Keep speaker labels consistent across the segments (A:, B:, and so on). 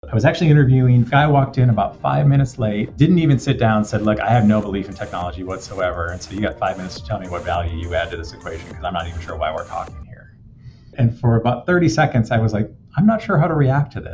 A: I was actually interviewing, guy walked in about 5 minutes late, didn't even sit down, said, look, I have no belief in technology whatsoever. And so you got 5 minutes to tell me what value you add to this equation because I'm not even sure why we're talking here. And for about 30 seconds, I was like, I'm not sure how to react to this.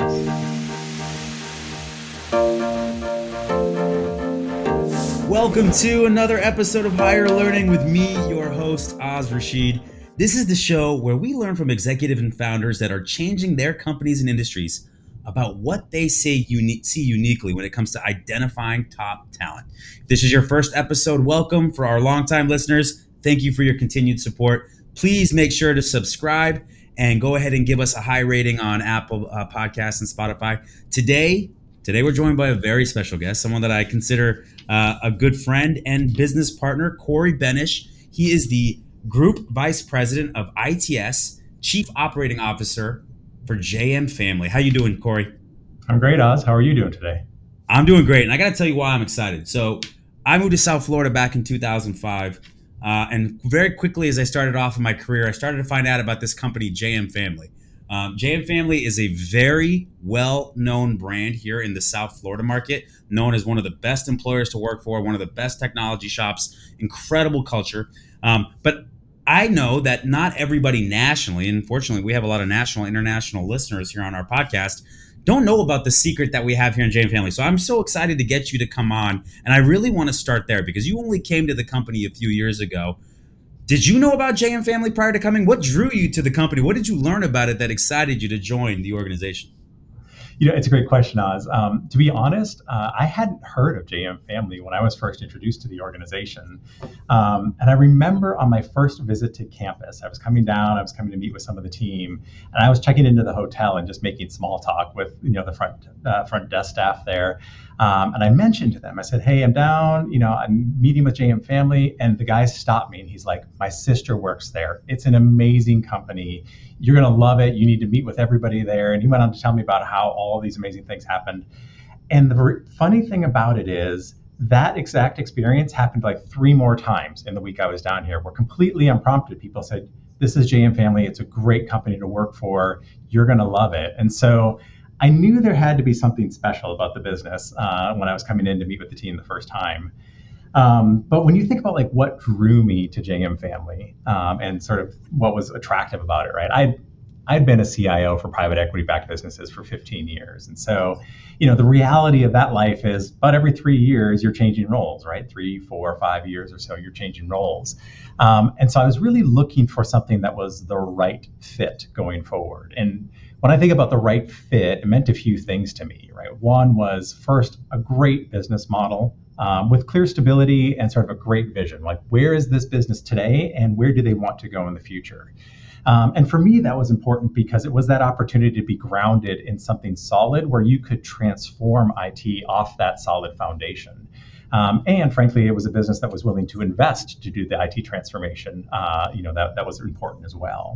B: Welcome to another episode of Higher Learning with me, your host, Oz Rashid. This is the show where we learn from executives and founders that are changing their companies and industries about what they see uniquely when it comes to identifying top talent. If this is your first episode, welcome. For our longtime listeners, thank you for your continued support. Please make sure to subscribe and go ahead and give us a high rating on Apple Podcasts and Spotify. Today we're joined by a very special guest, someone that I consider a good friend and business partner, Corey Benish. He is the Group Vice President of ITS, Chief Operating Officer for JM Family. How you doing, Corey?
A: I'm great, Oz. How are you doing today?
B: I'm doing great, and I got to tell you why I'm excited. So I moved to South Florida back in 2005, and very quickly as I started off in my career, I started to find out about this company, JM Family. JM Family is a very well-known brand here in the South Florida market, known as one of the best employers to work for, one of the best technology shops, incredible culture. But I know that not everybody nationally, and fortunately we have a lot of national, international listeners here on our podcast, don't know about the secret that we have here in JM Family. So I'm so excited to get you to come on. And I really want to start there because you only came to the company a few years ago. Did you know about JM Family prior to coming? What drew you to the company? What did you learn about it that excited you to join the organization?
A: You know, it's a great question, Oz. To be honest, I hadn't heard of JM Family when I was first introduced to the organization. And I remember on my first visit to campus, I was coming to meet with some of the team, and I was checking into the hotel and just making small talk with, the front desk staff there. And I mentioned to them, I said, hey, I'm down, I'm meeting with JM Family. And the guy stopped me and he's like, my sister works there. It's an amazing company. You're going to love it. You need to meet with everybody there. And he went on to tell me about how all these amazing things happened. And the funny thing about it is that exact experience happened like 3 more times in the week I was down here, where completely unprompted people said, this is JM Family. It's a great company to work for. You're going to love it. And so I knew there had to be something special about the business when I was coming in to meet with the team the first time. But when you think about like what drew me to JM Family and sort of what was attractive about it, right? I'd been a CIO for private equity-backed businesses for 15 years. And so, the reality of that life is about every 3 years, you're changing roles, right? 3, 4, 5 years or so, you're changing roles. And so I was really looking for something that was the right fit going forward. And when I think about the right fit, it meant a few things to me, right? One was first a great business model with clear stability and sort of a great vision. Like, where is this business today and where do they want to go in the future? And for me, that was important because it was that opportunity to be grounded in something solid where you could transform IT off that solid foundation. And frankly, it was a business that was willing to invest to do the IT transformation. That was important as well.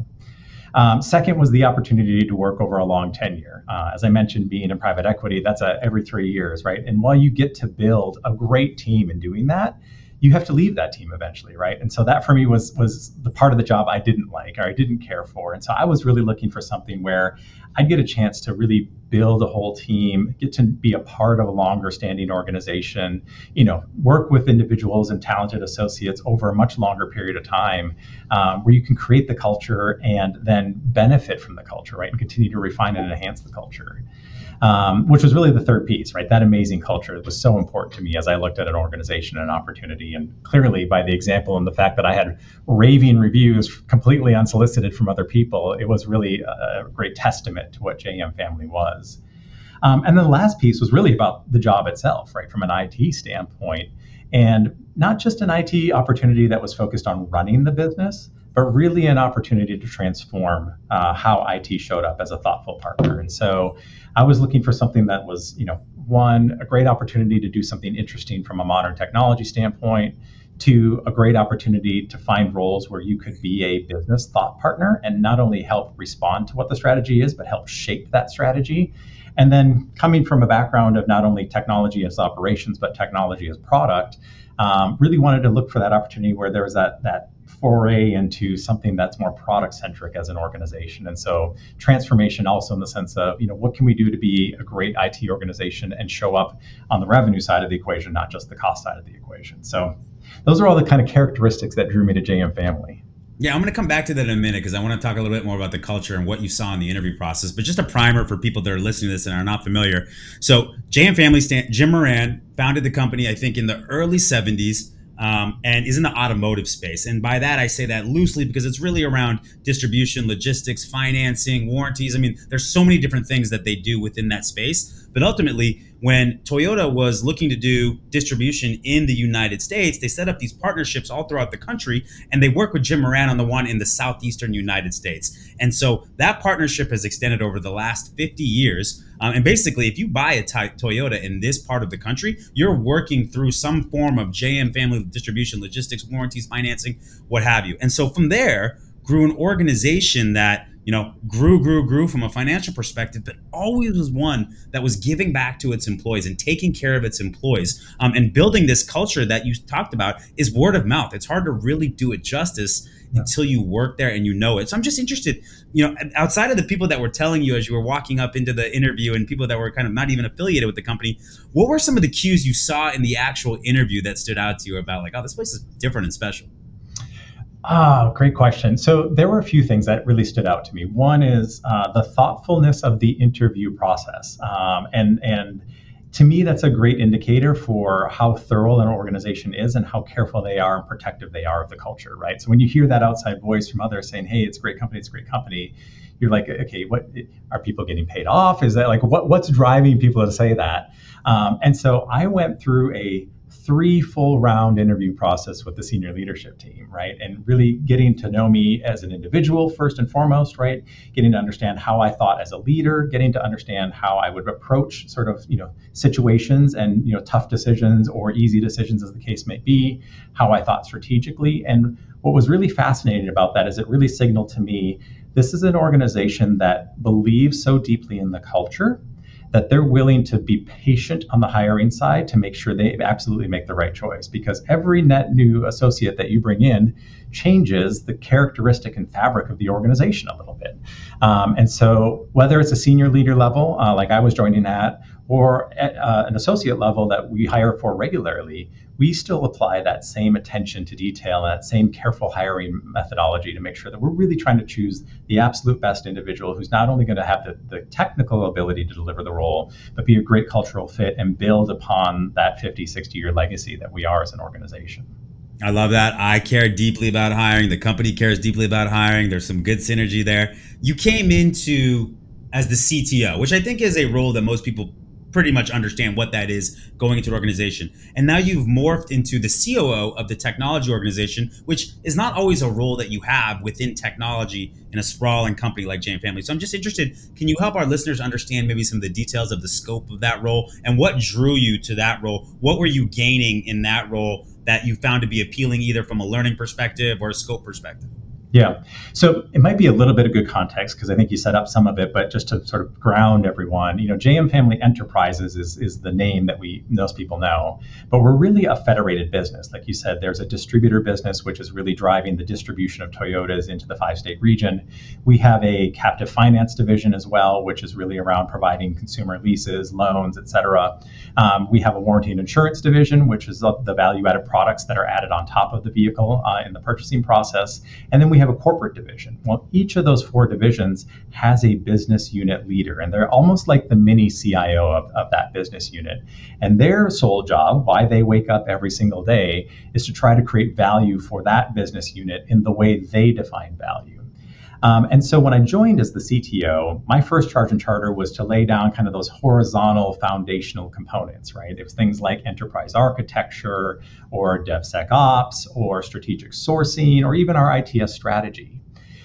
A: Second was the opportunity to work over a long tenure. As I mentioned, being in private equity, that's every 3 years, right? And while you get to build a great team in doing that, you have to leave that team eventually, right? And so that for me was the part of the job I didn't like or I didn't care for. And so I was really looking for something where I'd get a chance to really build a whole team, get to be a part of a longer standing organization, work with individuals and talented associates over a much longer period of time, where you can create the culture and then benefit from the culture, right? And continue to refine and enhance the culture. Which was really the third piece, right? That amazing culture was so important to me as I looked at an organization and an opportunity. And clearly by the example and the fact that I had raving reviews completely unsolicited from other people, it was really a great testament to what JM Family was. And then the last piece was really about the job itself, right? From an IT standpoint, and not just an IT opportunity that was focused on running the business, but really an opportunity to transform how IT showed up as a thoughtful partner. And so I was looking for something that was, one, a great opportunity to do something interesting from a modern technology standpoint, 2, a great opportunity to find roles where you could be a business thought partner and not only help respond to what the strategy is, but help shape that strategy. And then coming from a background of not only technology as operations, but technology as product, really wanted to look for that opportunity where there was that foray into something that's more product centric as an organization. And so transformation also in the sense of, what can we do to be a great IT organization and show up on the revenue side of the equation, not just the cost side of the equation. So those are all the kind of characteristics that drew me to JM Family.
B: Yeah, I'm going to come back to that in a minute because I want to talk a little bit more about the culture and what you saw in the interview process. But just a primer for people that are listening to this and are not familiar. So JM Family, Jim Moran founded the company, I think, in the early 70s. And is in the automotive space. And by that, I say that loosely because it's really around distribution, logistics, financing, warranties. I mean, there's so many different things that they do within that space. But ultimately, when Toyota was looking to do distribution in the United States, they set up these partnerships all throughout the country, and they work with Jim Moran on the one in the southeastern United States. And so that partnership has extended over the last 50 years. And basically, if you buy a Toyota in this part of the country, you're working through some form of JM Family distribution, logistics, warranties, financing, what have you. And so from there grew an organization that grew from a financial perspective, but always was one that was giving back to its employees and taking care of its employees, and building this culture that you talked about is word of mouth. It's hard to really do it justice until you work there and you know it. So I'm just interested, outside of the people that were telling you as you were walking up into the interview and people that were kind of not even affiliated with the company, what were some of the cues you saw in the actual interview that stood out to you about like, oh, this place is different and special?
A: Oh, great question. So there were a few things that really stood out to me. One is the thoughtfulness of the interview process. And to me, that's a great indicator for how thorough an organization is and how careful they are and protective they are of the culture, right? So when you hear that outside voice from others saying, hey, it's a great company, you're like, okay, what are people getting paid off? Is that like, what's driving people to say that? And so I went through a 3 full round interview process with the senior leadership team, right? And really getting to know me as an individual first and foremost, right? Getting to understand how I thought as a leader, getting to understand how I would approach sort of, situations and, tough decisions or easy decisions as the case may be, how I thought strategically. And what was really fascinating about that is it really signaled to me, this is an organization that believes so deeply in the culture that they're willing to be patient on the hiring side to make sure they absolutely make the right choice, because every net new associate that you bring in changes the characteristic and fabric of the organization a little bit. And so whether it's a senior leader level, like I was joining at, or at an associate level that we hire for regularly, we still apply that same attention to detail and that same careful hiring methodology to make sure that we're really trying to choose the absolute best individual who's not only going to have the technical ability to deliver the role, but be a great cultural fit and build upon that 50, 60-year legacy that we are as an organization.
B: I love that. I care deeply about hiring. The company cares deeply about hiring. There's some good synergy there. You came into as the CTO, which I think is a role that most people pretty much understand what that is going into an organization. And now you've morphed into the COO of the technology organization, which is not always a role that you have within technology in a sprawling company like JM Family. So I'm just interested, can you help our listeners understand maybe some of the details of the scope of that role and what drew you to that role? What were you gaining in that role that you found to be appealing either from a learning perspective or a scope perspective?
A: Yeah. So it might be a little bit of good context because I think you set up some of it, but just to sort of ground everyone, JM Family Enterprises is the name that most people know, but we're really a federated business. Like you said, there's a distributor business, which is really driving the distribution of Toyotas into the 5-state region. We have a captive finance division as well, which is really around providing consumer leases, loans, et cetera. We have a warranty and insurance division, which is the value-added products that are added on top of the vehicle in the purchasing process. And then we have a corporate division. Well, each of those 4 divisions has a business unit leader, and they're almost like the mini CIO of that business unit. And their sole job, why they wake up every single day, is to try to create value for that business unit in the way they define value. And so when I joined as the CTO, my first charge and charter was to lay down kind of those horizontal foundational components, right? It was things like enterprise architecture or DevSecOps or strategic sourcing or even our ITS strategy.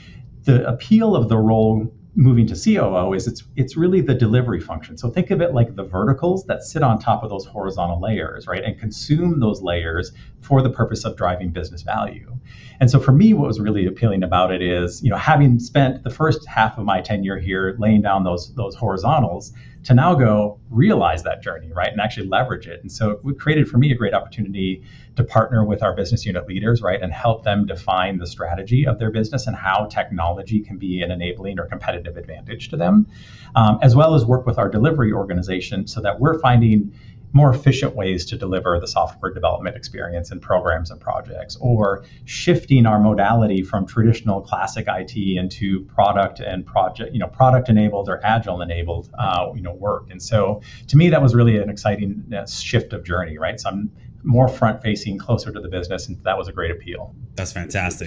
A: The appeal of the role moving to COO is it's really the delivery function. So think of it like the verticals that sit on top of those horizontal layers, right? And consume those layers for the purpose of driving business value. And so for me, what was really appealing about it is, having spent the first half of my tenure here laying down those horizontals, to now go realize that journey, right, and actually leverage it. And so it created for me a great opportunity to partner with our business unit leaders, right, and help them define the strategy of their business and how technology can be an enabling or competitive advantage to them, as well as work with our delivery organization so that we're finding more efficient ways to deliver the software development experience in programs and projects, or shifting our modality from traditional classic IT into product and project, product enabled or agile enabled, work. And so to me, that was really an exciting shift of journey, right? So I'm more front facing, closer to the business, and that was a great appeal.
B: That's fantastic.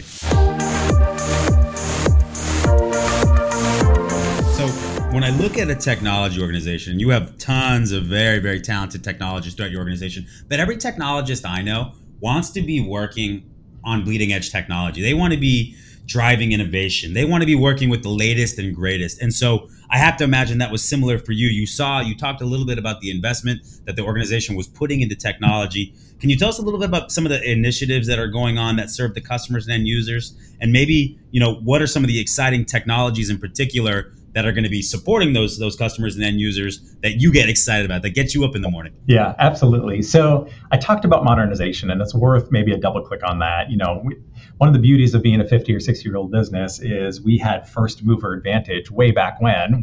B: So when I look at a technology organization, you have tons of very, very talented technologists throughout your organization, but every technologist I know wants to be working on bleeding edge technology. They want to be driving innovation. They want to be working with the latest and greatest. And so I have to imagine that was similar for you. You talked a little bit about the investment that the organization was putting into technology. Can you tell us a little bit about some of the initiatives that are going on that serve the customers and end users? And maybe, what are some of the exciting technologies in particular that are going to be supporting those customers and end users that you get excited about, that get you up in the morning?
A: Yeah, absolutely. So I talked about modernization, and it's worth maybe a double click on that. One of the beauties of being a 50 or 60-year-old business is we had first mover advantage way back when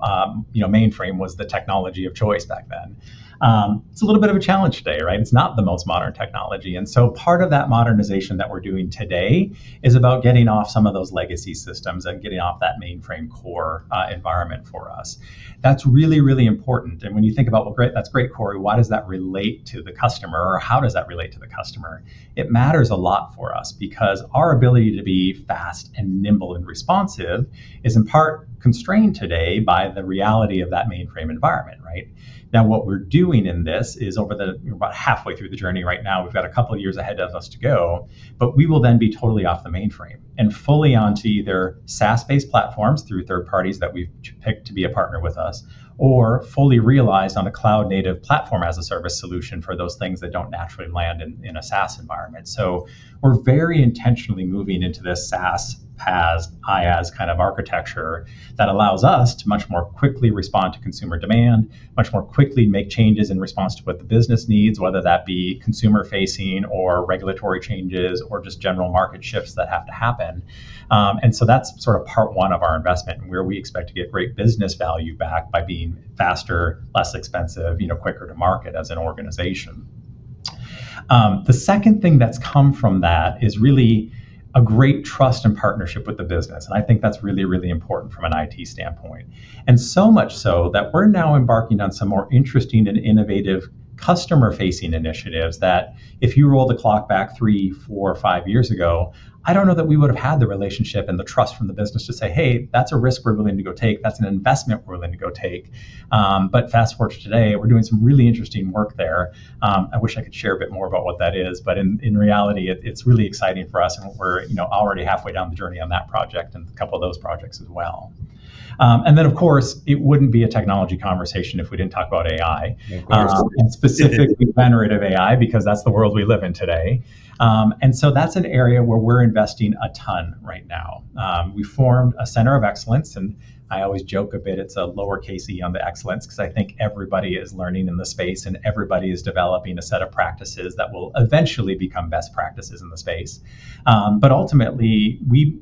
A: mainframe was the technology of choice back then. It's a little bit of a challenge today, right? It's not the most modern technology. And so part of that modernization that we're doing today is about getting off some of those legacy systems and getting off that mainframe core environment for us. That's really, really important. And when you think about, well, great, that's great, Corey, why does that relate to the customer, or how does that relate to the customer? It matters a lot for us because our ability to be fast and nimble and responsive is in part constrained today by the reality of that mainframe environment, right? Now, what we're doing in this is we're about halfway through the journey right now. We've got a couple of years ahead of us to go, but we will then be totally off the mainframe and fully onto either SaaS-based platforms through third parties that we've picked to be a partner with us, or fully realized on a cloud-native platform as a service solution for those things that don't naturally land in a SaaS environment. So we're very intentionally moving into this SaaS, PaaS, IaaS kind of architecture that allows us to much more quickly respond to consumer demand, much more quickly make changes in response to what the business needs, whether that be consumer-facing or regulatory changes or just general market shifts that have to happen. And so that's sort of part one of our investment, where we expect to get great business value back by being faster, less expensive, quicker to market as an organization. The second thing that's come from that is really a great trust and partnership with the business. And I think that's really, really important from an IT standpoint. And so much so that we're now embarking on some more interesting and innovative customer-facing initiatives that if you roll the clock back 3, 4, 5 years ago, I don't know that we would have had the relationship and the trust from the business to say, hey, that's a risk we're willing to go take. That's an investment we're willing to go take. But fast forward to today, we're doing some really interesting work there. I wish I could share a bit more about what that is, but in reality, it's really exciting for us. And we're already halfway down the journey on that project and a couple of those projects as well. And then, of course, it wouldn't be a technology conversation if we didn't talk about AI, and specifically generative AI, because that's the world we live in today. And so that's an area where we're investing a ton right now. We formed a center of excellence, and I always joke a bit, it's a lowercase e on the excellence, because I think everybody is learning in the space and everybody is developing a set of practices that will eventually become best practices in the space. But ultimately, we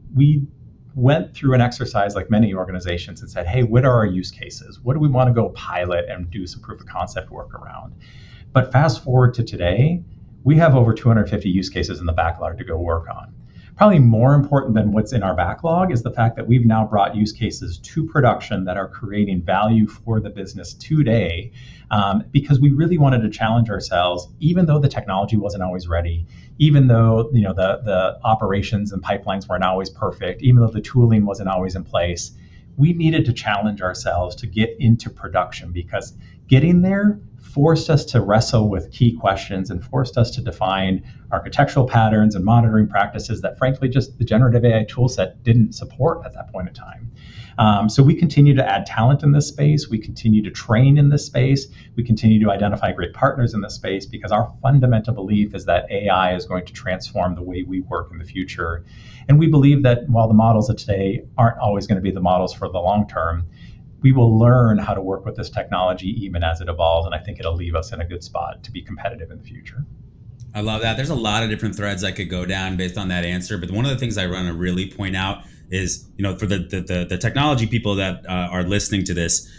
A: went through an exercise like many organizations and said, hey, what are our use cases? What do we want to go pilot and do some proof of concept work around? But fast forward to today, we have over 250 use cases in the backlog to go work on. Probably more important than what's in our backlog is the fact that we've now brought use cases to production that are creating value for the business today, because we really wanted to challenge ourselves, even though the technology wasn't always ready, even though the operations and pipelines weren't always perfect, even though the tooling wasn't always in place. We needed to challenge ourselves to get into production, because getting there forced us to wrestle with key questions and forced us to define architectural patterns and monitoring practices that, frankly, just the generative AI toolset didn't support at that point in time. So we continue to add talent in this space. We continue to train in this space. We continue to identify great partners in this space, because our fundamental belief is that AI is going to transform the way we work in the future. And we believe that while the models of today aren't always going to be the models for the long term, we will learn how to work with this technology even as it evolves. And I think it'll leave us in a good spot to be competitive in the future.
B: I love that. There's a lot of different threads I could go down based on that answer. But one of the things I want to really point out is, for the technology people that are listening to this,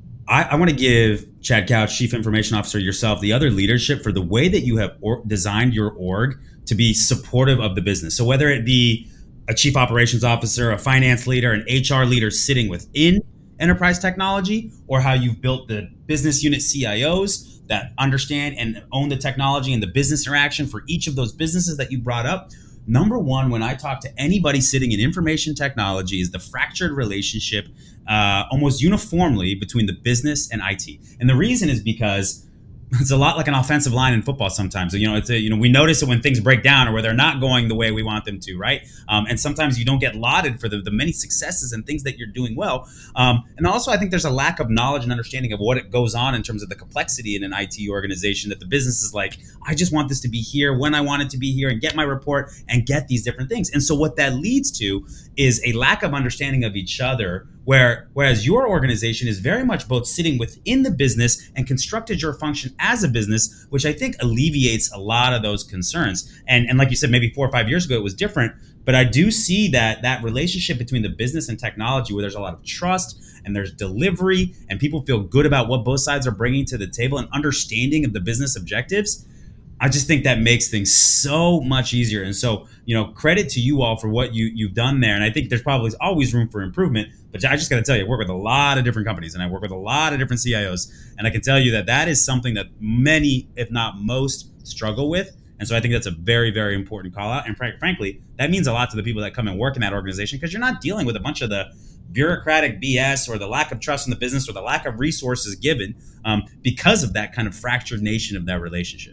B: I want to give Chad Couch, Chief Information Officer, yourself, the other leadership for the way that you have designed your org to be supportive of the business. So whether it be a Chief Operations Officer, a finance leader, an HR leader sitting within enterprise technology, or how you've built the business unit CIOs that understand and own the technology and the business interaction for each of those businesses that you brought up. Number one, when I talk to anybody sitting in information technology, is the fractured relationship almost uniformly between the business and IT. And the reason is because it's a lot like an offensive line in football sometimes. We notice it when things break down or where they're not going the way we want them to, right? And sometimes you don't get lauded for the many successes and things that you're doing well. And also, I think there's a lack of knowledge and understanding of what it goes on in terms of the complexity in an IT organization, that the business is like, I just want this to be here when I want it to be here and get my report and get these different things. And so what that leads to is a lack of understanding of each other, whereas your organization is very much both sitting within the business and constructed your function as a business, which I think alleviates a lot of those concerns. And like you said, maybe 4 or 5 years ago, it was different, but I do see that relationship between the business and technology, where there's a lot of trust and there's delivery and people feel good about what both sides are bringing to the table and understanding of the business objectives. I just think that makes things so much easier. And so, credit to you all for what you've done there. And I think there's probably always room for improvement. But I just got to tell you, I work with a lot of different companies and I work with a lot of different CIOs. And I can tell you that is something that many, if not most, struggle with. And so I think that's a very, very important call out. And frankly, that means a lot to the people that come and work in that organization, because you're not dealing with a bunch of the bureaucratic BS or the lack of trust in the business or the lack of resources given because of that kind of fractured nation of that relationship.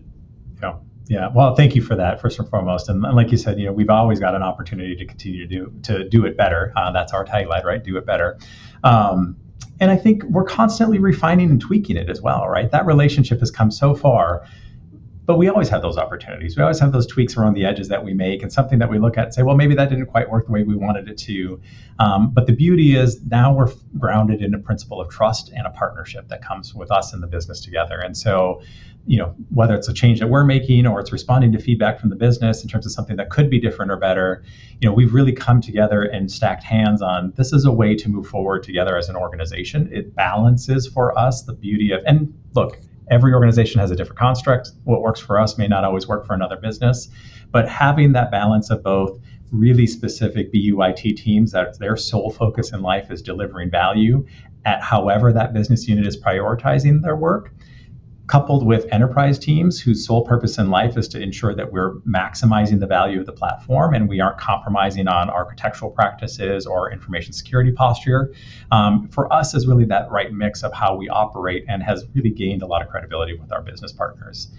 A: Yeah. Well, thank you for that, first and foremost. And like you said, we've always got an opportunity to continue to do it better. That's our tagline, right? Do it better. And I think we're constantly refining and tweaking it as well, right? That relationship has come so far, but we always have those opportunities. We always have those tweaks around the edges that we make, and something that we look at and say, well, maybe that didn't quite work the way we wanted it to. But the beauty is now we're grounded in a principle of trust and a partnership that comes with us and the business together. And so, whether it's a change that we're making or it's responding to feedback from the business in terms of something that could be different or better, we've really come together and stacked hands on, this is a way to move forward together as an organization. It balances for us the beauty of, and look, every organization has a different construct. What works for us may not always work for another business, but having that balance of both really specific BUIT teams that their sole focus in life is delivering value at however that business unit is prioritizing their work, coupled with enterprise teams whose sole purpose in life is to ensure that we're maximizing the value of the platform and we aren't compromising on architectural practices or information security posture. For us is really that right mix of how we operate, and has really gained a lot of credibility with our business partners.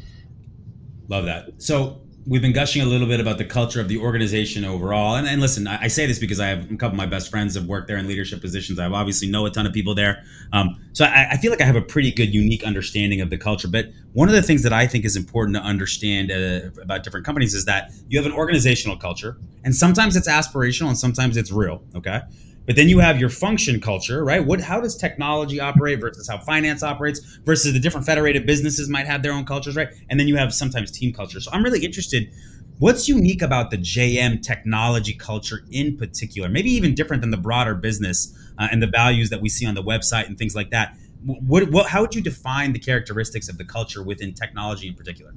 B: Love that. So we've been gushing a little bit about the culture of the organization overall. And listen, I say this because I have a couple of my best friends have worked there in leadership positions. I obviously know a ton of people there. So I feel like I have a pretty good, unique understanding of the culture. But one of the things that I think is important to understand about different companies is that you have an organizational culture, and sometimes it's aspirational and sometimes it's real. Okay. But then you have your function culture, right? How does technology operate versus how finance operates versus the different federated businesses might have their own cultures, right? And then you have sometimes team culture. So I'm really interested, what's unique about the JM technology culture in particular, maybe even different than the broader business and the values that we see on the website and things like that? How would you define the characteristics of the culture within technology in particular?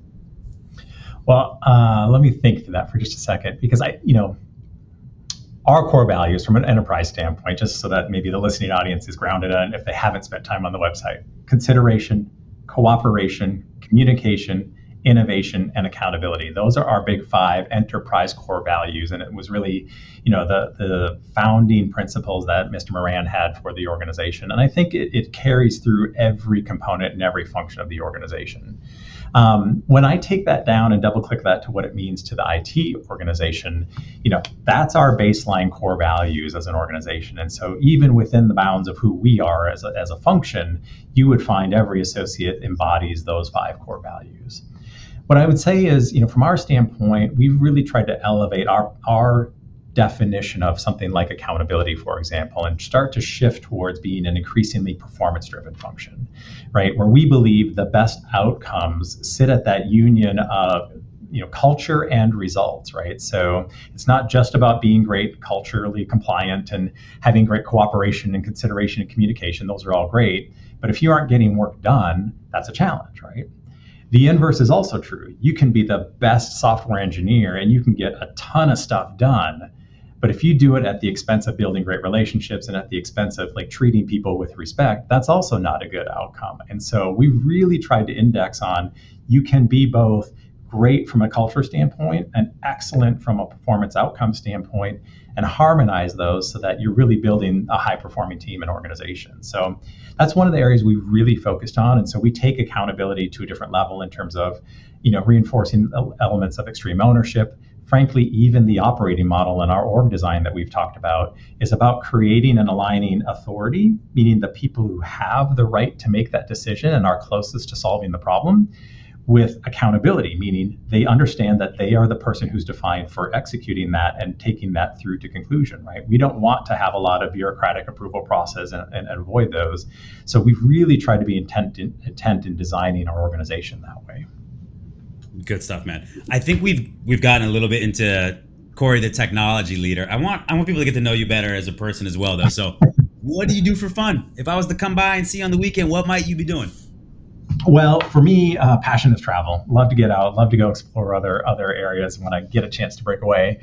A: Well, let me think to that for just a second, because our core values from an enterprise standpoint, just so that maybe the listening audience is grounded in, if they haven't spent time on the website: consideration, cooperation, communication, innovation, and accountability. Those are our big 5 enterprise core values. And it was really, the founding principles that Mr. Moran had for the organization. And I think it carries through every component and every function of the organization. When I take that down and double click that to what it means to the IT organization, that's our baseline core values as an organization. And so even within the bounds of who we are as a function, you would find every associate embodies those 5 core values. What I would say is, from our standpoint, we've really tried to elevate our definition of something like accountability, for example, and start to shift towards being an increasingly performance-driven function, right? Where we believe the best outcomes sit at that union of culture and results, right? So it's not just about being great culturally compliant and having great cooperation and consideration and communication. Those are all great. But if you aren't getting work done, that's a challenge, right? The inverse is also true. You can be the best software engineer and you can get a ton of stuff done. But if you do it at the expense of building great relationships and at the expense of treating people with respect, that's also not a good outcome. And so we really tried to index on you can be both great from a culture standpoint and excellent from a performance outcome standpoint, and harmonize those so that you're really building a high performing team and organization. So that's one of the areas we really focused on. And so we take accountability to a different level in terms of reinforcing elements of extreme ownership. Frankly, even the operating model in our org design that we've talked about is about creating and aligning authority, meaning the people who have the right to make that decision and are closest to solving the problem, with accountability, meaning they understand that they are the person who's defined for executing that and taking that through to conclusion, right? We don't want to have a lot of bureaucratic approval process and avoid those. So we've really tried to be intent in designing our organization that way.
B: Good stuff, man. I think we've gotten a little bit into Corey, the technology leader. I want people to get to know you better as a person as well, though. So what do you do for fun? If I was to come by and see you on the weekend, what might you be doing?
A: Well, for me, passion is travel. Love to get out, love to go explore other areas when I get a chance to break away.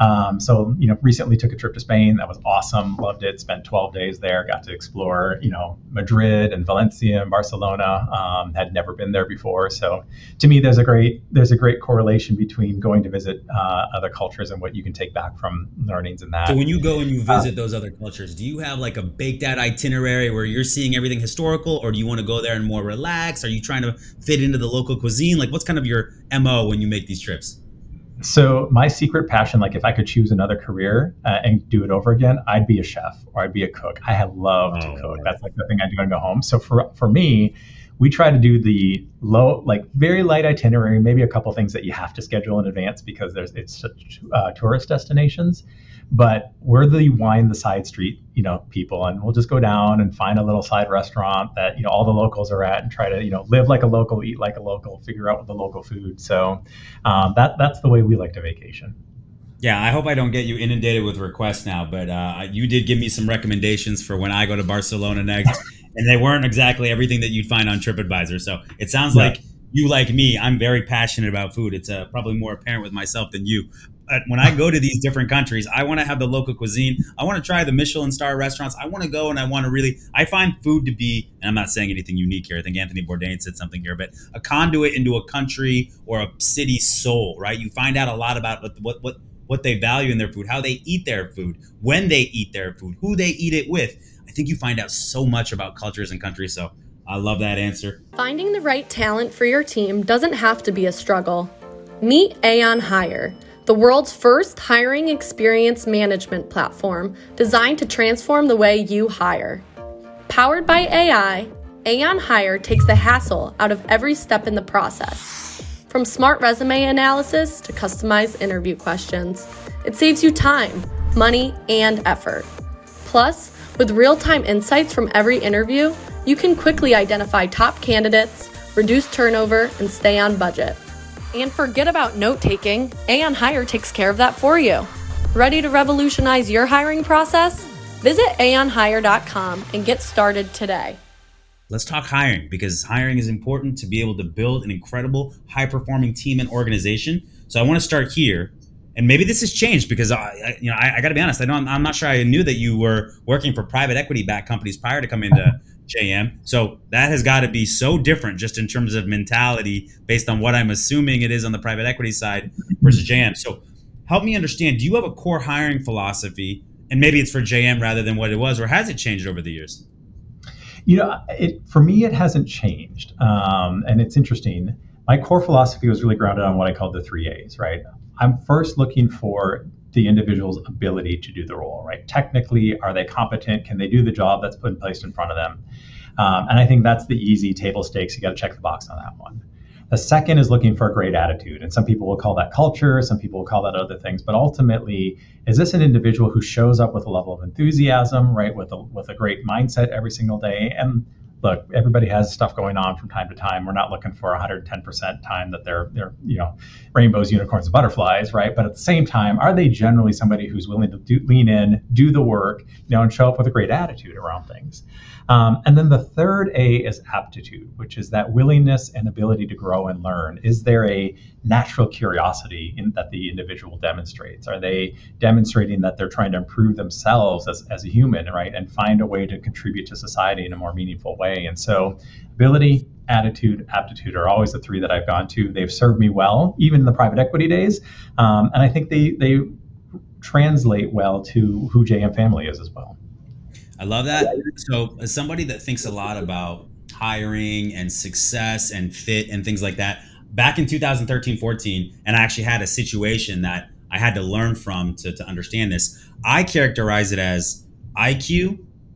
A: So recently took a trip to Spain. That was awesome. Loved it. Spent 12 days there. Got to explore, Madrid and Valencia and Barcelona. Had never been there before. So to me, there's a great correlation between going to visit other cultures and what you can take back from learnings in that.
B: So when you go and you visit those other cultures, do you have like a baked out itinerary where you're seeing everything historical, or do you want to go there and more relax? Are you trying to fit into the local cuisine? Like, what's kind of your MO when you make these trips?
A: So my secret passion, like if I could choose another career and do it over again, I'd be a chef or I'd be a cook. I have loved to cook. That's like the thing I do when I go home. So for me, we try to do the very light itinerary, maybe a couple things that you have to schedule in advance because it's such tourist destinations. But we're the wine the side street, people, and we'll just go down and find a little side restaurant that all the locals are at and try to live like a local, eat like a local, figure out the local food. So that's the way we like to vacation.
B: Yeah, I hope I don't get you inundated with requests now, but you did give me some recommendations for when I go to Barcelona next, and they weren't exactly everything that you'd find on TripAdvisor. So it sounds like you, like me, I'm very passionate about food. It's probably more apparent with myself than you. When I go to these different countries, I want to have the local cuisine. I want to try the Michelin star restaurants. I want to go and I find food to be, and I'm not saying anything unique here. I think Anthony Bourdain said something here, but a conduit into a country or a city's soul, right? You find out a lot about what they value in their food, how they eat their food, when they eat their food, who they eat it with. I think you find out so much about cultures and countries. So I love that answer.
C: Finding the right talent for your team doesn't have to be a struggle. Meet Aon Hire, the world's first hiring experience management platform designed to transform the way you hire. Powered by AI, Aon Hire takes the hassle out of every step in the process. From smart resume analysis to customized interview questions, it saves you time, money, and effort. Plus, with real-time insights from every interview, you can quickly identify top candidates, reduce turnover, and stay on budget. And forget about note-taking, Aon Hire takes care of that for you. Ready to revolutionize your hiring process? Visit aonhire.com and get started today.
B: Let's talk hiring, because hiring is important to be able to build an incredible, high-performing team and organization. So I want to start here. And maybe this has changed because I got to be honest. I'm not sure I knew that you were working for private equity-backed companies prior to coming to JM. So that has got to be so different just in terms of mentality based on what I'm assuming it is on the private equity side versus JM. So help me understand, do you have a core hiring philosophy, and maybe it's for JM rather than what it was, or has it changed over the years?
A: For me, it hasn't changed. And it's interesting. My core philosophy was really grounded on what I called the 3 A's, right? I'm first looking for the individual's ability to do the role, right? Technically, are they competent? Can they do the job that's placed in front of them? And I think that's the easy table stakes. You got to check the box on that one. The second is looking for a great attitude. And some people will call that culture, some people will call that other things. But ultimately, is this an individual who shows up with a level of enthusiasm, right, with a great mindset every single day? And look, everybody has stuff going on from time to time. We're not looking for 110% time that they're rainbows, unicorns, and butterflies, right? But at the same time, are they generally somebody who's willing to lean in, do the work, and show up with a great attitude around things? And then the third A is aptitude, which is that willingness and ability to grow and learn. Is there a natural curiosity that the individual demonstrates? Are they demonstrating that they're trying to improve themselves as a human, right, and find a way to contribute to society in a more meaningful way? And so ability, attitude, aptitude are always the three that I've gone to. They've served me well, even in the private equity days. And I think they translate well to who JM Family is as well.
B: I love that. So as somebody that thinks a lot about hiring and success and fit and things like that, back in 2013-14, and I actually had a situation that I had to learn from to understand this, I characterize it as IQ,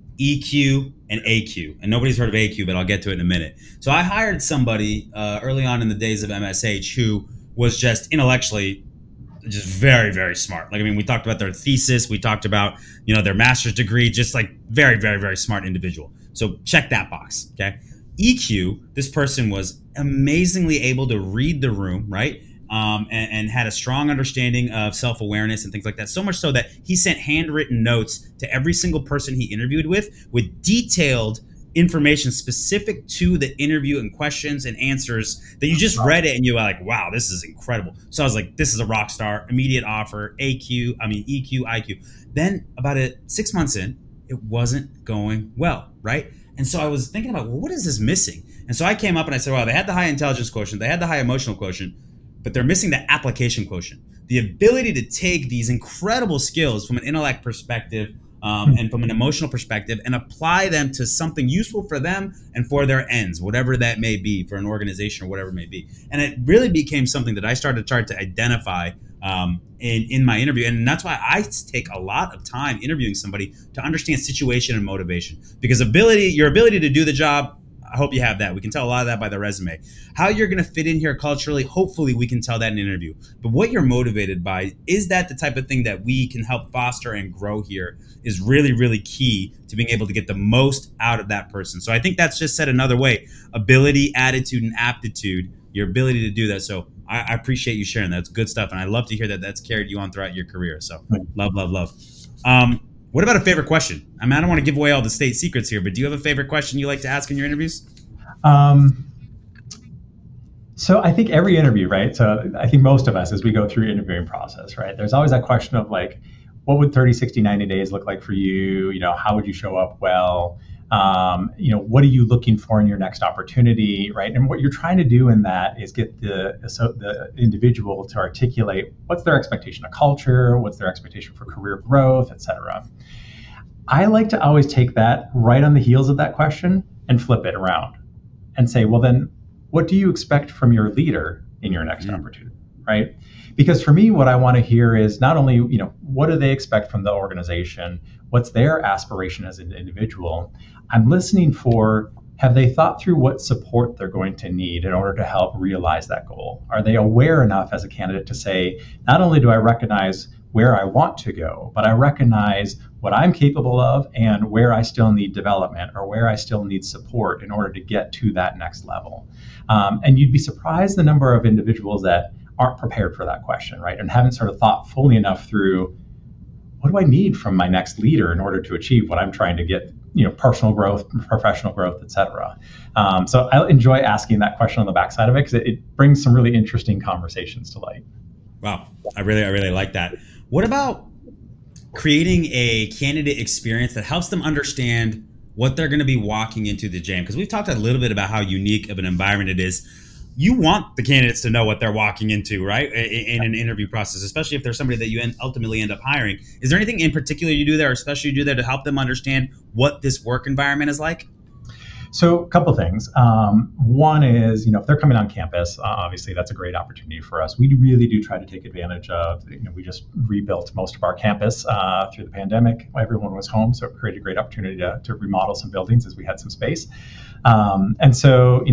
B: EQ, and AQ. And nobody's heard of AQ, but I'll get to it in a minute. So I hired somebody early on in the days of MSH who was just intellectually just very, very smart. Like, I mean, we talked about their thesis. We talked about, their master's degree, just like very, very, very smart individual. So check that box. Okay. EQ, this person was amazingly able to read the room, right? And had a strong understanding of self-awareness and things like that. So much so that he sent handwritten notes to every single person he interviewed with detailed information specific to the interview and questions and answers that you just read it and you were like, wow, this is incredible. So I was like, this is a rock star, immediate offer, EQ, IQ. Then about 6 months in, it wasn't going well, right? And so I was thinking about, well, what is this missing? And so I came up and I said, well, they had the high intelligence quotient, they had the high emotional quotient, but they're missing the application quotient, the ability to take these incredible skills from an intellect perspective and from an emotional perspective and apply them to something useful for them and for their ends, whatever that may be, for an organization or whatever it may be. And it really became something that I started to identify in my interview. And that's why I take a lot of time interviewing somebody to understand situation and motivation, because your ability to do the job, I hope you have that. We can tell a lot of that by the resume. How you're going to fit in here culturally, hopefully we can tell that in an interview. But what you're motivated by, is that the type of thing that we can help foster and grow here, is really, really key to being able to get the most out of that person. So I think that's just said another way. Ability, attitude, and aptitude, your ability to do that. So I appreciate you sharing that. That's good stuff. And I love to hear that that's carried you on throughout your career. So love, love, love. What about a favorite question? I mean, I don't want to give away all the state secrets here, but do you have a favorite question you like to ask in your interviews?
A: So I think every interview, right? So I think most of us, as we go through interviewing process, right, there's always that question of like, what would 30, 60, 90 days look like for you? How would you show up well? What are you looking for in your next opportunity, right? And what you're trying to do in that is get the individual to articulate what's their expectation of culture, what's their expectation for career growth, et cetera. I like to always take that right on the heels of that question and flip it around and say, well, then what do you expect from your leader in your next opportunity, right? Because for me, what I want to hear is not only, what do they expect from the organization? What's their aspiration as an individual? I'm listening for, have they thought through what support they're going to need in order to help realize that goal? Are they aware enough as a candidate to say, not only do I recognize where I want to go, but I recognize what I'm capable of and where I still need development or where I still need support in order to get to that next level. And you'd be surprised the number of individuals that aren't prepared for that question, right? And haven't sort of thought fully enough through, what do I need from my next leader in order to achieve what I'm trying to get, personal growth, professional growth, et cetera. So I enjoy asking that question on the backside of it because it brings some really interesting conversations to light.
B: Wow. I really like that. What about creating a candidate experience that helps them understand what they're going to be walking into the JM? Because we've talked a little bit about how unique of an environment it is. You want the candidates to know what they're walking into, right? In an interview process, especially if there's somebody that you ultimately end up hiring. Is there anything in particular you do there, or especially you do there, to help them understand what this work environment is like?
A: So a couple things. One is, if they're coming on campus, obviously that's a great opportunity for us. We really do try to take advantage of, we just rebuilt most of our campus through the pandemic. Everyone was home, so it created a great opportunity to remodel some buildings as we had some space. And so,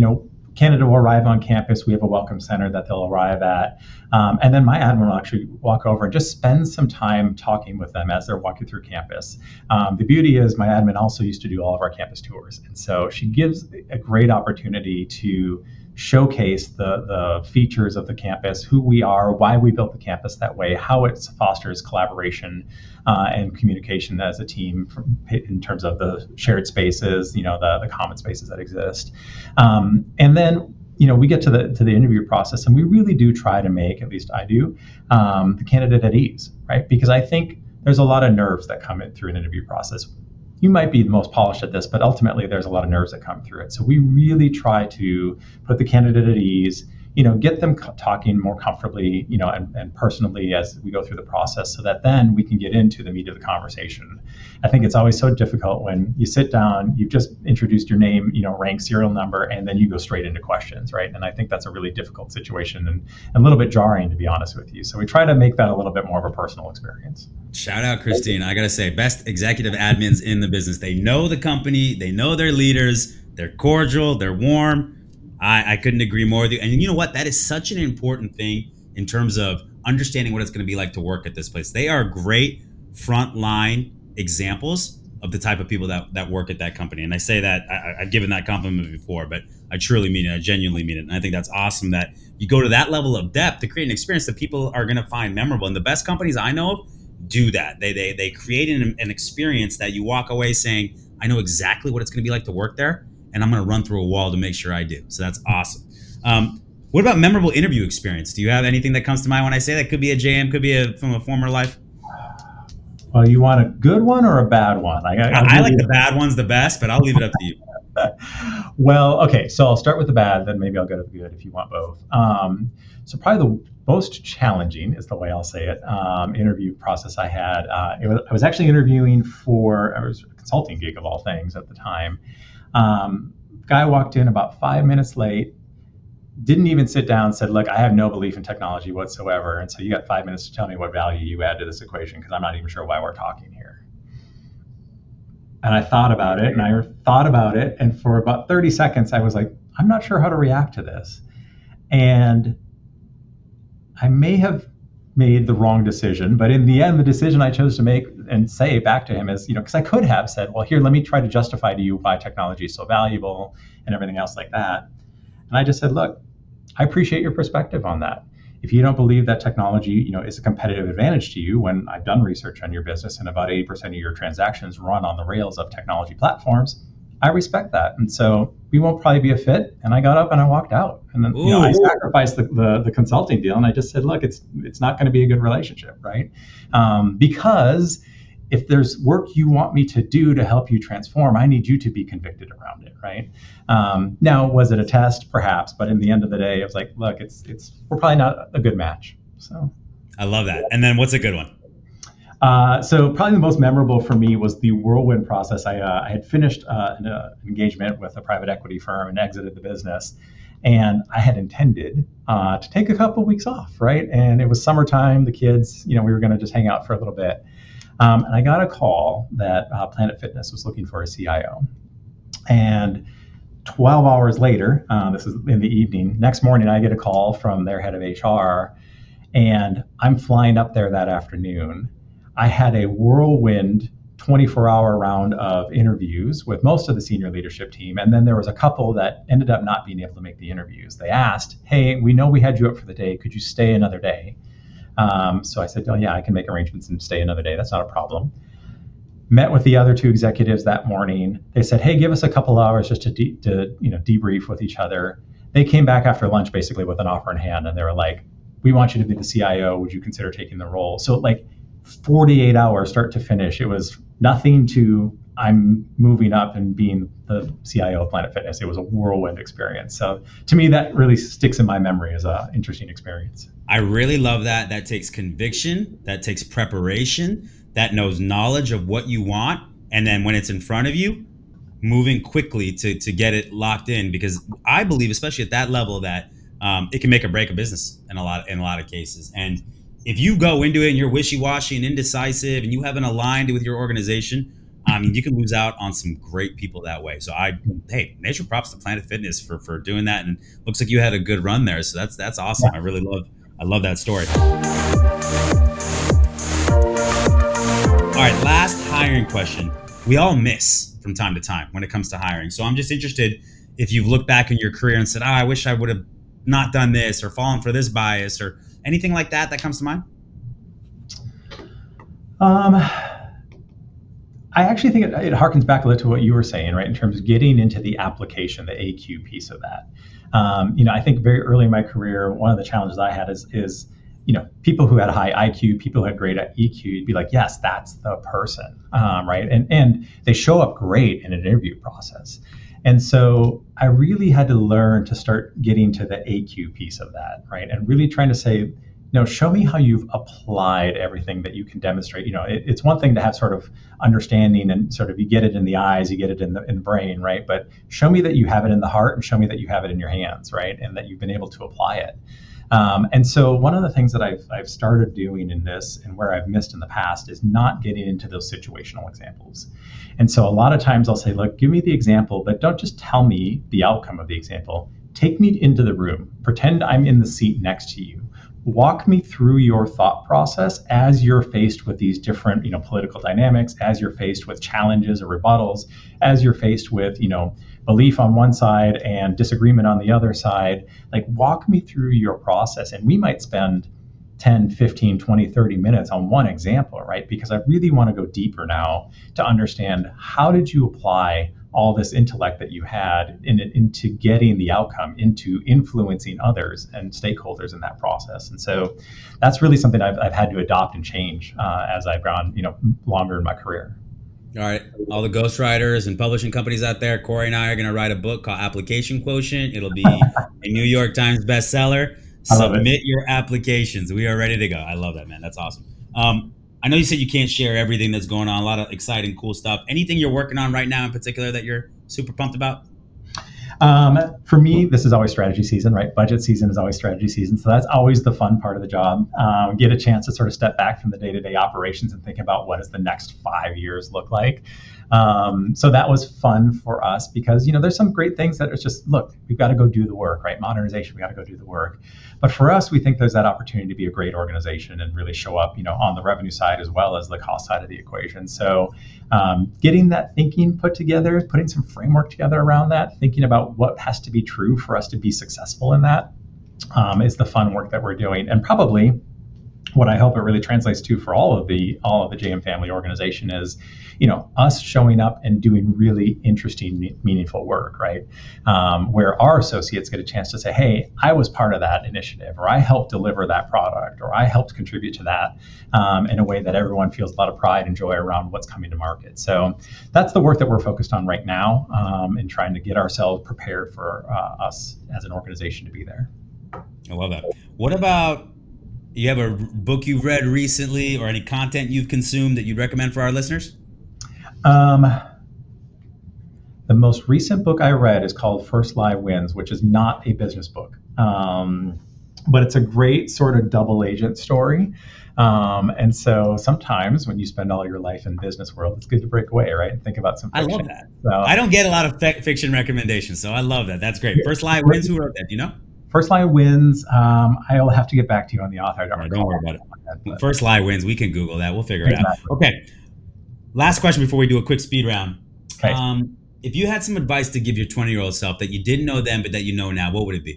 A: candidate will arrive on campus. We have a welcome center that they'll arrive at. And then my admin will actually walk over and just spend some time talking with them as they're walking through campus. The beauty is my admin also used to do all of our campus tours. And so she gives a great opportunity to showcase the features of the campus, who we are, why we built the campus that way, how it fosters collaboration and communication as a team in terms of the shared spaces, the common spaces that exist. And then we get to the interview process, and we really do try to make, at least I do, the candidate at ease, right? Because I think there's a lot of nerves that come in through an interview process. You might be the most polished at this, but ultimately there's a lot of nerves that come through it. So we really try to put the candidate at ease, get them talking more comfortably, and personally as we go through the process, so that then we can get into the meat of the conversation. I think it's always so difficult when you sit down, you've just introduced your name, rank, serial number, and then you go straight into questions, right? And I think that's a really difficult situation and a little bit jarring, to be honest with you. So we try to make that a little bit more of a personal experience.
B: Shout out, Christine. I got to say, best executive admins in the business. They know the company, they know their leaders, they're cordial, they're warm. I couldn't agree more with you. And you know what? That is such an important thing in terms of understanding what it's going to be like to work at this place. They are great frontline examples of the type of people that work at that company. And I say that, I've given that compliment before, but I truly mean it. I genuinely mean it. And I think that's awesome that you go to that level of depth to create an experience that people are going to find memorable. And the best companies I know of do that. They create an experience that you walk away saying, I know exactly what it's going to be like to work there, and I'm going to run through a wall to make sure I do. So that's awesome. What about memorable interview experience? Do you have anything that comes to mind when I say that? Could be a JM, could be from a former life.
A: Well, you want a good one or a bad one?
B: I like the bad ones the best, but I'll leave it up to you.
A: Well, okay, so I'll start with the bad, then maybe I'll go to the good if you want both. So probably the most challenging is the way I'll say it, interview process I had. I was actually interviewing for, I was a consulting gig of all things at the time. Guy walked in about 5 minutes late, didn't even sit down, said, look, I have no belief in technology whatsoever. And so you got 5 minutes to tell me what value you add to this equation, because I'm not even sure why we're talking here. And I thought about it, and for about 30 seconds, I was like, I'm not sure how to react to this. And I may have made the wrong decision, but in the end, the decision I chose to make and say back to him is, because I could have said, well, here, let me try to justify to you why technology is so valuable and everything else like that. And I just said, look, I appreciate your perspective on that. If you don't believe that technology, is a competitive advantage to you, when I've done research on your business and about 80% of your transactions run on the rails of technology platforms, I respect that. And so we won't probably be a fit. And I got up and I walked out. And then I sacrificed the consulting deal. And I just said, look, it's not going to be a good relationship, right? Because if there's work you want me to do to help you transform, I need you to be convicted around it, right? Now, was it a test? Perhaps. But in the end of the day, I was like, look, we're probably not a good match. So
B: I love that. And then what's a good one?
A: So probably the most memorable for me was the whirlwind process. I had finished an engagement with a private equity firm and exited the business. And I had intended to take a couple of weeks off, right? And it was summertime, the kids, we were going to just hang out for a little bit. And I got a call that Planet Fitness was looking for a CIO. And 12 hours later, this is in the evening, next morning I get a call from their head of HR, and I'm flying up there that afternoon. I had a whirlwind 24-hour round of interviews with most of the senior leadership team. And then there was a couple that ended up not being able to make the interviews. They asked, hey, we know we had you up for the day. Could you stay another day? So I said, oh, yeah, I can make arrangements and stay another day. That's not a problem. Met with the other two executives that morning. They said, hey, give us a couple hours just to debrief with each other. They came back after lunch basically with an offer in hand. And they were like, we want you to be the CIO. Would you consider taking the role? So 48 hours start to finish. It was nothing to I'm moving up and being the CIO of Planet Fitness. It was a whirlwind experience. So to me, that really sticks in my memory as an interesting experience.
B: I really love that. That takes conviction. That takes preparation. That knows knowledge of what you want. And then when it's in front of you, moving quickly to get it locked in. Because I believe, especially at that level, that it can make or break a business in a lot of cases. And if you go into it and you're wishy-washy and indecisive and you haven't aligned with your organization, I mean, you can lose out on some great people that way. So hey, major props to Planet Fitness for doing that. And looks like you had a good run there. So that's awesome.
A: Yeah.
B: I love that story. All right, last hiring question. We all miss from time to time when it comes to hiring. So I'm just interested if you've looked back in your career and said, I wish I would have not done this or fallen for this bias or anything like that comes to mind?
A: I actually think it harkens back a little to what you were saying, right? In terms of getting into the application, the AQ piece of that. I think very early in my career, one of the challenges I had is people who had a high IQ, people who had great EQ, you'd be like, yes, that's the person, right? And they show up great in an interview process. And so I really had to learn to start getting to the AQ piece of that, right? And really trying to say, show me how you've applied everything that you can demonstrate. It's one thing to have sort of understanding and sort of you get it in the eyes, you get it in the brain, right? But show me that you have it in the heart and show me that you have it in your hands, right? And that you've been able to apply it. And so one of the things that I've started doing in this and where I've missed in the past is not getting into those situational examples. And so a lot of times I'll say, look, give me the example, but don't just tell me the outcome of the example. Take me into the room. Pretend I'm in the seat next to you. Walk me through your thought process as you're faced with these different, political dynamics, as you're faced with challenges or rebuttals, as you're faced with, belief on one side and disagreement on the other side. Like, walk me through your process. And we might spend 10, 15, 20, 30 minutes on one example, right? Because I really want to go deeper now to understand how did you apply all this intellect that you had into getting the outcome, into influencing others and stakeholders in that process. And so that's really something I've had to adopt and change as I've gone, longer in my career.
B: All right, all the ghostwriters and publishing companies out there, Corey and I are going to write a book called Application Quotient. It'll be a New York Times bestseller. Submit your applications. We are ready to go. I love that, man. That's awesome. I know you said you can't share everything that's going on, a lot of exciting, cool stuff. Anything you're working on right now in particular that you're super pumped about?
A: For me, this is always strategy season, right? Budget season is always strategy season. So that's always the fun part of the job. Get a chance to sort of step back from the day-to-day operations and think about what does the next 5 years look like. So that was fun for us because, there's some great things that it's just, look, we've got to go do the work, right? Modernization, we got to go do the work. But for us, we think there's that opportunity to be a great organization and really show up, on the revenue side as well as the cost side of the equation. So getting that thinking put together, putting some framework together around that, thinking about what has to be true for us to be successful in that is the fun work that we're doing. And probably what I hope it really translates to for all of the JM family organization is, us showing up and doing really interesting, meaningful work, right? Where our associates get a chance to say, hey, I was part of that initiative, or I helped deliver that product, or I helped contribute to that in a way that everyone feels a lot of pride and joy around what's coming to market. So that's the work that we're focused on right now in trying to get ourselves prepared for us as an organization to be there.
B: I love that. What about, you have a book you've read recently or any content you've consumed that you'd recommend for our listeners?
A: The most recent book I read is called First Lie Wins, which is not a business book. But it's a great sort of double agent story. And so sometimes when you spend all your life in the business world, it's good to break away, right? And think about some fiction.
B: I love that. So, I don't get a lot of fiction recommendations, so I love that. That's great. First Lie Wins, who wrote that? Do you know?
A: First Lie Wins. I'll have to get back to you on the author.
B: Don't worry about it. First Lie Wins. We can Google that. We'll figure it out. Okay. Last question before we do a quick speed round.
A: Okay.
B: If you had some advice to give your 20-year-old self that you didn't know then, but that you know now, what would it be?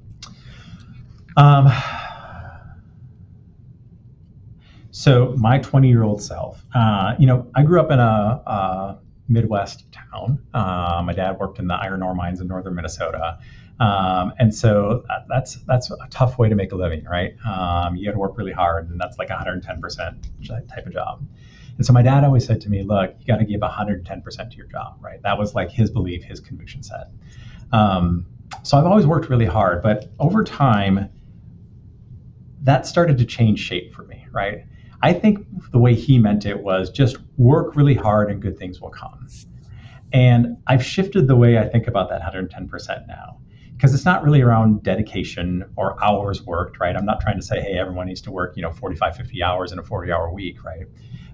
A: So my 20-year-old self, I grew up in a Midwest town. My dad worked in the iron ore mines in northern Minnesota. And so that's a tough way to make a living, right? You got to work really hard, and that's like 110% type of job. And so my dad always said to me, look, you got to give 110% to your job, right? That was like his belief, his conviction set. So I've always worked really hard, but over time, that started to change shape for me, right? I think the way he meant it was just work really hard and good things will come. And I've shifted the way I think about that 110% now. Because it's not really around dedication or hours worked, right? I'm not trying to say, hey, everyone needs to work, 45, 50 hours in a 40-hour week, right?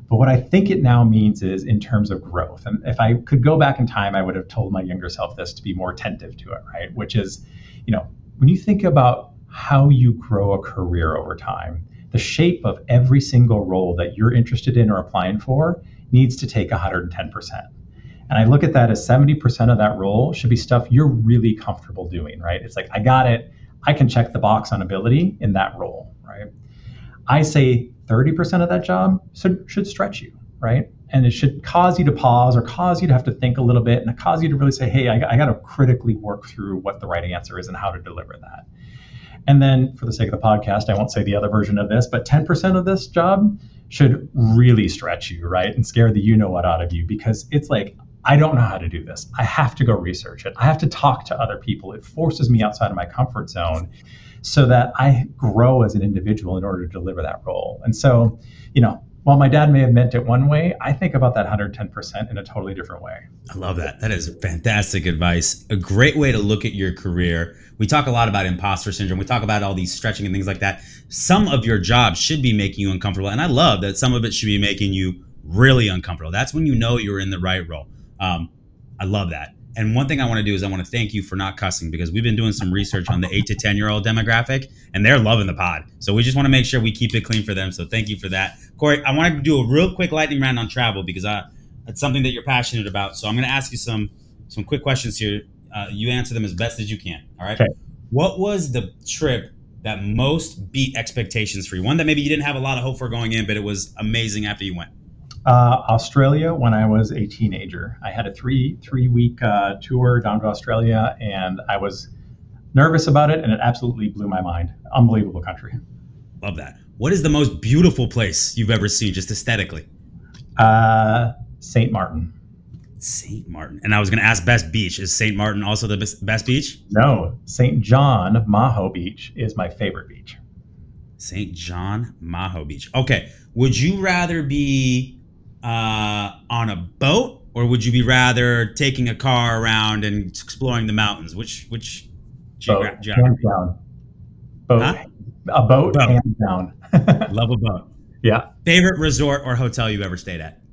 A: But what I think it now means is in terms of growth. And if I could go back in time, I would have told my younger self this to be more attentive to it, right? Which is, when you think about how you grow a career over time, the shape of every single role that you're interested in or applying for needs to take 110%. And I look at that as 70% of that role should be stuff you're really comfortable doing, right? It's like, I got it. I can check the box on ability in that role, right? I say 30% of that job should stretch you, right? And it should cause you to pause or cause you to have to think a little bit and cause you to really say, hey, I got to critically work through what the right answer is and how to deliver that. And then for the sake of the podcast, I won't say the other version of this, but 10% of this job should really stretch you, right? And scare the you-know-what out of you, because it's like, I don't know how to do this. I have to go research it. I have to talk to other people. It forces me outside of my comfort zone so that I grow as an individual in order to deliver that role. And so, while my dad may have meant it one way, I think about that 110% in a totally different way.
B: I love that. That is fantastic advice. A great way to look at your career. We talk a lot about imposter syndrome. We talk about all these stretching and things like that. Some of your jobs should be making you uncomfortable. And I love that some of it should be making you really uncomfortable. That's when you know you're in the right role. I love that. And one thing I want to do is I want to thank you for not cussing, because we've been doing some research on the 8 to 10-year-old demographic, and they're loving the pod. So we just want to make sure we keep it clean for them. So thank you for that. Corey, I want to do a real quick lightning round on travel, because it's something that you're passionate about. So I'm going to ask you some quick questions here. You answer them as best as you can. All right.
A: Okay.
B: What was the trip that most beat expectations for you? One that maybe you didn't have a lot of hope for going in, but it was amazing after you went.
A: Australia, when I was a teenager. I had a three-week tour down to Australia, and I was nervous about it, and it absolutely blew my mind. Unbelievable country.
B: Love that. What is the most beautiful place you've ever seen, just aesthetically?
A: St. Martin.
B: St. Martin. And I was going to ask best beach. Is St. Martin also the best beach?
A: No. St. John Maho Beach is my favorite beach.
B: St. John Maho Beach. Okay. Would you rather be on a boat, or would you be rather taking a car around and exploring the mountains? Which geography?
A: Hands down. Boat. Huh? A boat. Hands down.
B: Love a boat.
A: Yeah.
B: Favorite resort or hotel you ever stayed at?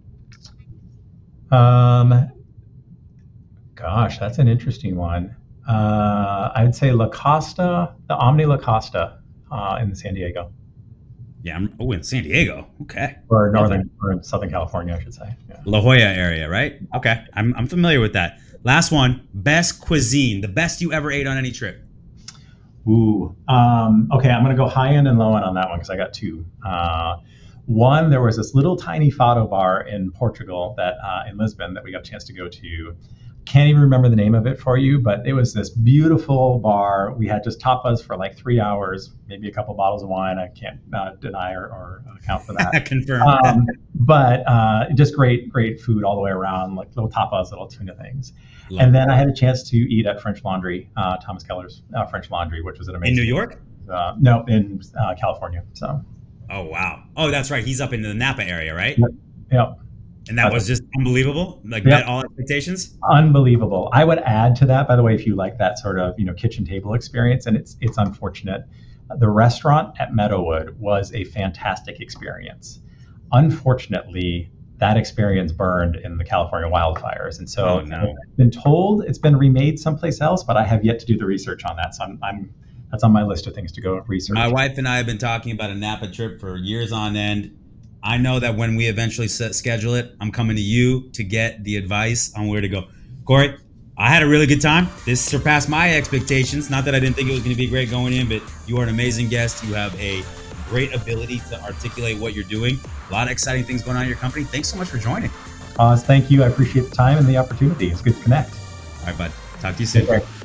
A: Gosh, that's an interesting one. I'd say La Costa, the Omni La Costa in San Diego.
B: Yeah, in San Diego. Okay.
A: Or Southern California, I should say. Yeah.
B: La Jolla area, right? Okay. I'm familiar with that. Last one, best cuisine, the best you ever ate on any trip.
A: Ooh. Okay, I'm going to go high end and low end on that one, because I got two. One, there was this little tiny fado bar in Portugal in Lisbon that we got a chance to go to. Can't even remember the name of it for you, but it was this beautiful bar. We had just tapas for like 3 hours, maybe a couple bottles of wine. I can't deny or account for that.
B: Confirm.
A: But just great food all the way around, like little tapas, little tuna things. And then I had a chance to eat at French Laundry, Thomas Keller's French Laundry, which was an amazing.
B: In New York?
A: No, in California. So.
B: Oh, wow. Oh, that's right. He's up in the Napa area, right?
A: Yep.
B: And that was just unbelievable? Like, met all expectations?
A: Unbelievable. I would add to that, by the way, if you like that sort of, kitchen table experience, and it's unfortunate, the restaurant at Meadowood was a fantastic experience. Unfortunately, that experience burned in the California wildfires. And so I've been told it's been remade someplace else, but I have yet to do the research on that. So that's on my list of things to go research.
B: My wife and I have been talking about a Napa trip for years on end. I know that when we eventually schedule it, I'm coming to you to get the advice on where to go. Corey, I had a really good time. This surpassed my expectations. Not that I didn't think it was going to be great going in, but you are an amazing guest. You have a great ability to articulate what you're doing. A lot of exciting things going on in your company. Thanks so much for joining.
A: Thank you. I appreciate the time and the opportunity. It's good to connect.
B: All right, bud. Talk to you soon.